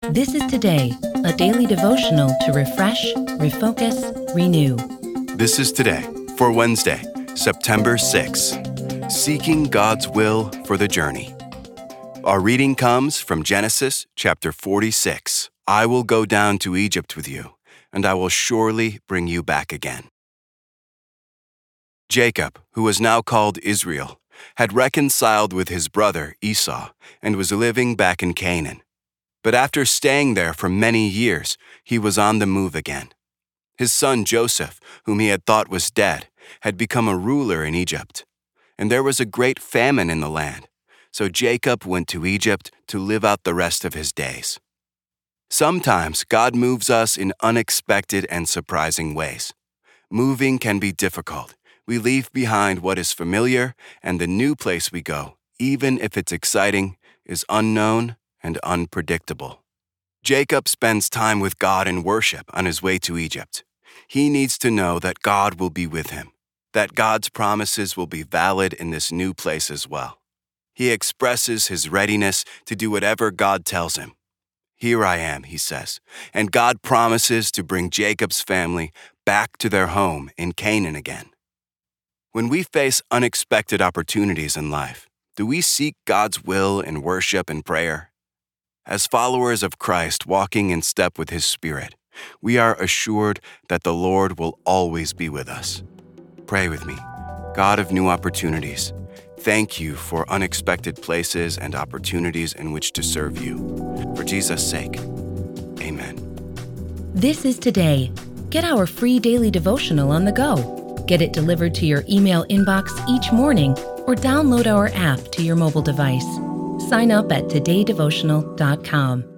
This is Today, a daily devotional to refresh, refocus, renew. This is Today for Wednesday, September 6. Seeking God's will for the journey. Our reading comes from Genesis chapter 46. I will go down to Egypt with you, and I will surely bring you back again. Jacob, who was now called Israel, had reconciled with his brother Esau and was living back in Canaan. But after staying there for many years, he was on the move again. His son Joseph, whom he had thought was dead, had become a ruler in Egypt. And there was a great famine in the land, so Jacob went to Egypt to live out the rest of his days. Sometimes God moves us in unexpected and surprising ways. Moving can be difficult. We leave behind what is familiar, and the new place we go, even if it's exciting, is unknown and unpredictable. Jacob spends time with God in worship on his way to Egypt. He needs to know that God will be with him, that God's promises will be valid in this new place as well. He expresses his readiness to do whatever God tells him. Here I am, he says, and God promises to bring Jacob's family back to their home in Canaan again. When we face unexpected opportunities in life, do we seek God's will in worship and prayer? As followers of Christ walking in step with His Spirit, we are assured that the Lord will always be with us. Pray with me. God of new opportunities, thank you for unexpected places and opportunities in which to serve you. For Jesus' sake, amen. This is Today. Get our free daily devotional on the go. Get it delivered to your email inbox each morning or download our app to your mobile device. Sign up at todaydevotional.com.